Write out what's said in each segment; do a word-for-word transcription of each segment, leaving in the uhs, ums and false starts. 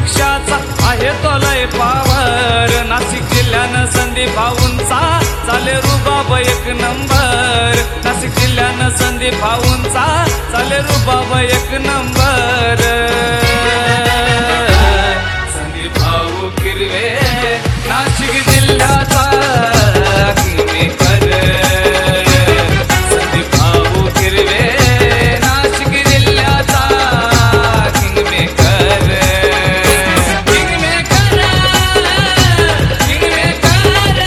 पक्षाचा आहे तो लय पावर, नाशिक जिल्ह्यानं संदीप भाऊंचा चाले रुबाब एक नंबर, नाशिक जिल्ह्यानं संदीप भाऊंचा चाले रुबाब एक नंबर। संदीप भाऊ किरवे नाशिक जिल्ह्याचा किंगमेकर, संदीप भाऊ किरवे नाशिक जिल्ह्याचा किंगमेकर। किंगमेकर किंगमेकर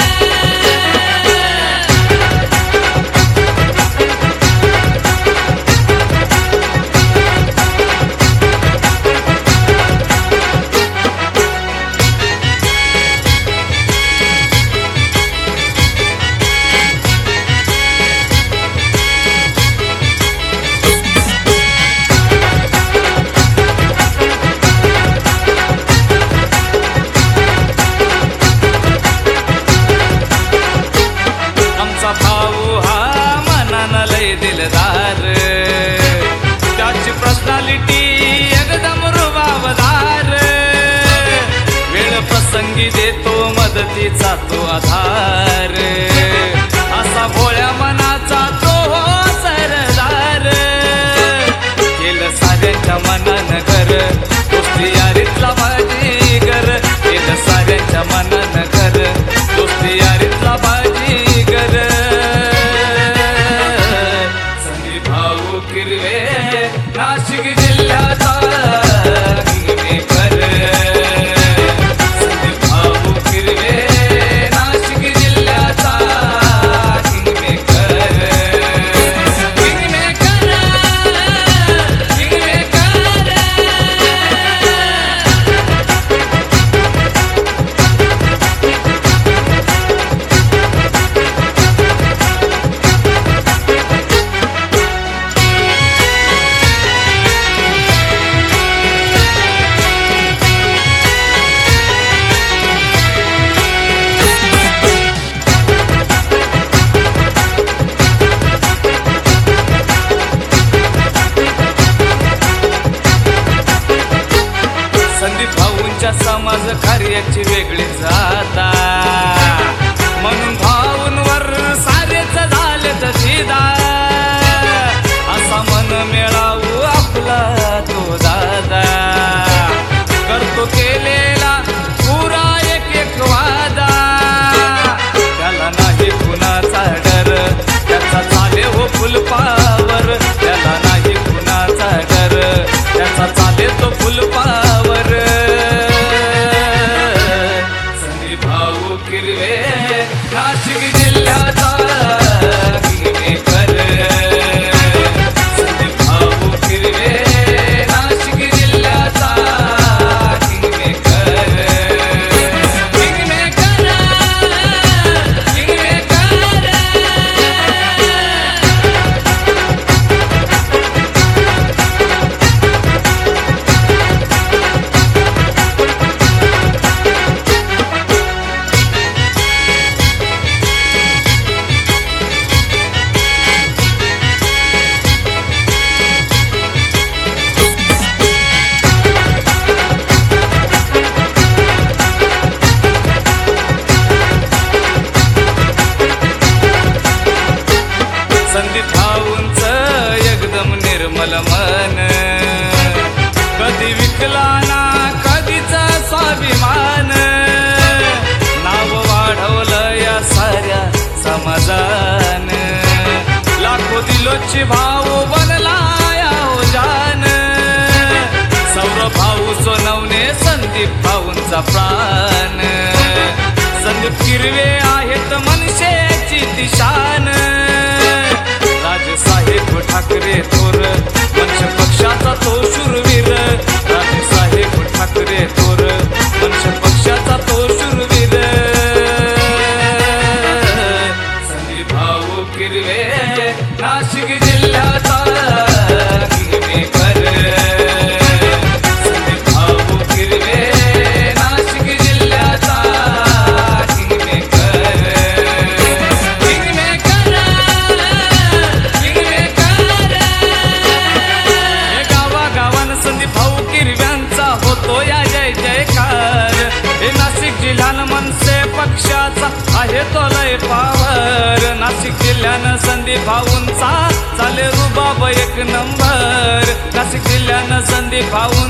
दिलदार, त्याची पर्सनॅलिटी एकदम रुबाबदार, वेळ प्रसंगी देतो मदतीचा तो आधार, असा भोळ्या मनाचा तो हो सरदार, केलं साऱ्यांच्या मनानं घर, दोस्ती यारीतला बाजीगर, केलं साऱ्यांच्या मनानं घर, दोस्ती यारीतला बाजीगर। किरवे नाशिक जिल्ह्याचा किंगमेकर, संदीप भाऊ किरवे नाशिक जिल्ह्याचा किंगमेकर। किंगमेकर किंगमेकर समाज कार्याची वेगळी जाता, म्हणून भाऊंवर सारेच झालेत फिदा, असा मन मिळावू आपला तो दादा, करतो केलेला पुरा एक एक वादा, त्याला नाही कुणाचा डर, त्याचा चाले हो फुलपावर, त्याला नाही कुणाचा डर, त्याचा चाले तो फुलपावर। किरवे नाशिक जिल्ह्याचा किंगमेकर, संदीप भाऊ किरवे नाशिक जिल्ह्याचा किंगमेकर। किंगमेकर किंगमेकर संदीप भाऊंचं एकदम निर्मल मन, कधी विकला ना कधीच स्वाभिमान, नाव वाढवलं या साऱ्या समाजान, लाखो दिलोची भाऊ बनला या हो जान, सौरभ भाऊ सोनवणे संदीप भाऊंचा प्राण, संदीप किरवे आहेत मनशेची दिशान, राजसाहेब ठाकरे थोर वंश पक्षाचा तो शूरवीर, राजसाहेब ठाकरे थोर वंश पक्षाचा तो शूरवीर। संदीप भाऊ किरवे नाशिक जिल्ह्याचा किंगमेकर, संदीप भाऊ किरवे नाशिक जिल्ह्याचा किंगमेकर। जिल्ह्यानं संदीप भाऊंचा चाले रुबाब एक नंबर नाशिक जिल्ह्यानं संदीप भाऊंचा